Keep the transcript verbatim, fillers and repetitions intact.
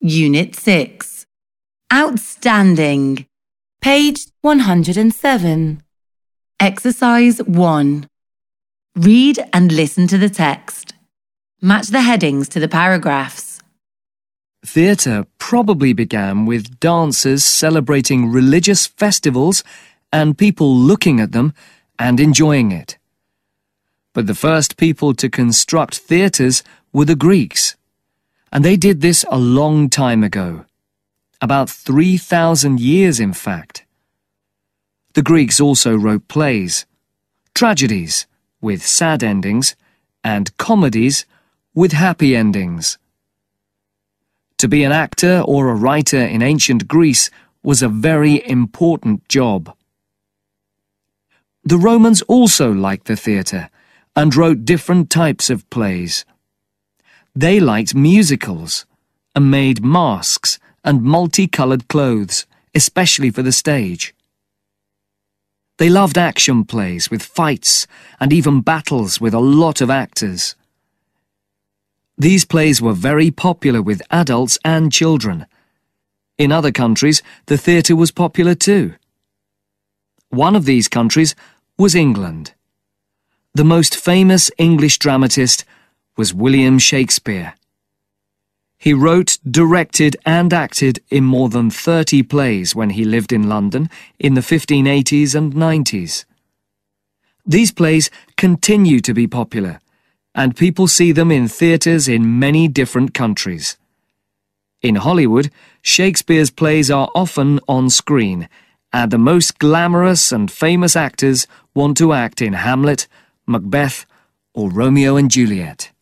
Unit six. Outstanding. Page one hundred seven. Exercise one. Read and listen to the text. Match the headings to the paragraphs. Theatre probably began with dancers celebrating religious festivals and people looking at them and enjoying it. But the first people to construct theatres were the Greeks, and they did this a long time ago, about three thousand years in fact. The Greeks also wrote plays, tragedies with sad endings, and comedies with happy endings. To be an actor or a writer in ancient Greece was a very important job. The Romans also liked the theatre and wrote different types of plays. They liked musicals and made masks and multicoloured clothes, especially for the stage. They loved action plays with fights and even battles with a lot of actors. These plays were very popular with adults and children. In other countries, the theatre was popular too. One of these countries was England. The most famous English dramatist was William Shakespeare. He wrote, directed and acted in more than thirty plays when he lived in London in the fifteen eighties and nineties. These plays continue to be popular, and people see them in theatres in many different countries. In Hollywood, Shakespeare's plays are often on screen, and the most glamorous and famous actors want to act in Hamlet, Macbeth, or Romeo and Juliet.